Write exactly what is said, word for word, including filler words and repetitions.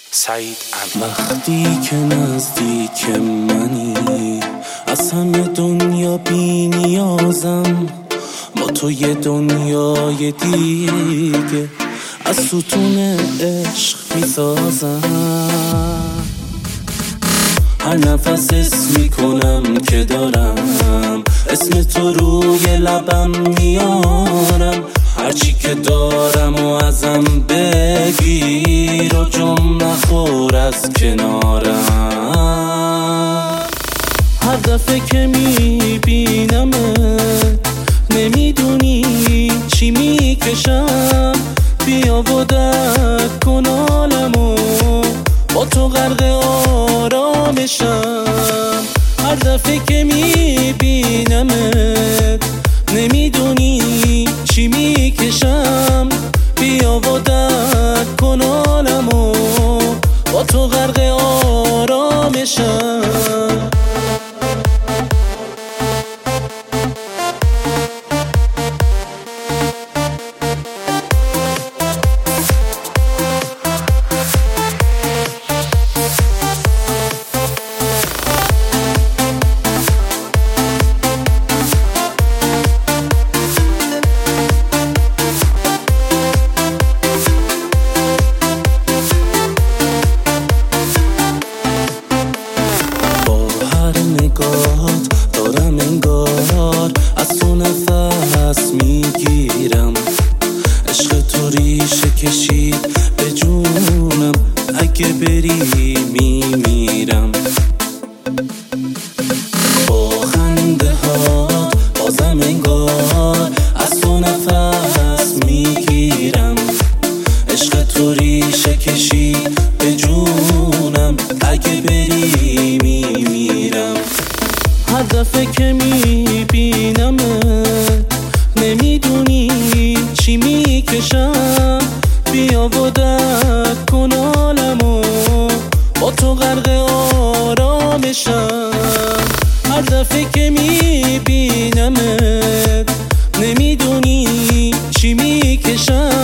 سعید امین. وقتی که نزدیک منی از همه دنیا بی نیازم، با تو یه دنیای دیگه از ستون عشق میسازم. هر نفس اسم میکنم که دارم، اسم تو روی لبم میارم. هرچی که دارم و ازم بگیر و جم نخور از کنارم. هر دفعه که میبینمت نمیدونی چی میکشم. بیا و درک کن عالمو، با تو غرق آرامشم. هر دفعه که میبینمت نمیدونی چی میکشم. بیا و درک کن عالمو، با تو غرق آرامشم. دارم انگار از تو نفس میگیرم. عشق تو ریشه کشید به جونم، اگه بری میمیرم. با خنده هات بازم انگار از تو نفس میگیرم. عشق تو ریشه کشید به جونم، اگه بری میمیرم. هر دفعه که میبینمت نمیدونی چی میکشم. بیا و درک کن عالمو، با تو غرق آرامشم. هر دفعه که میبینمت نمیدونی چی میکشم.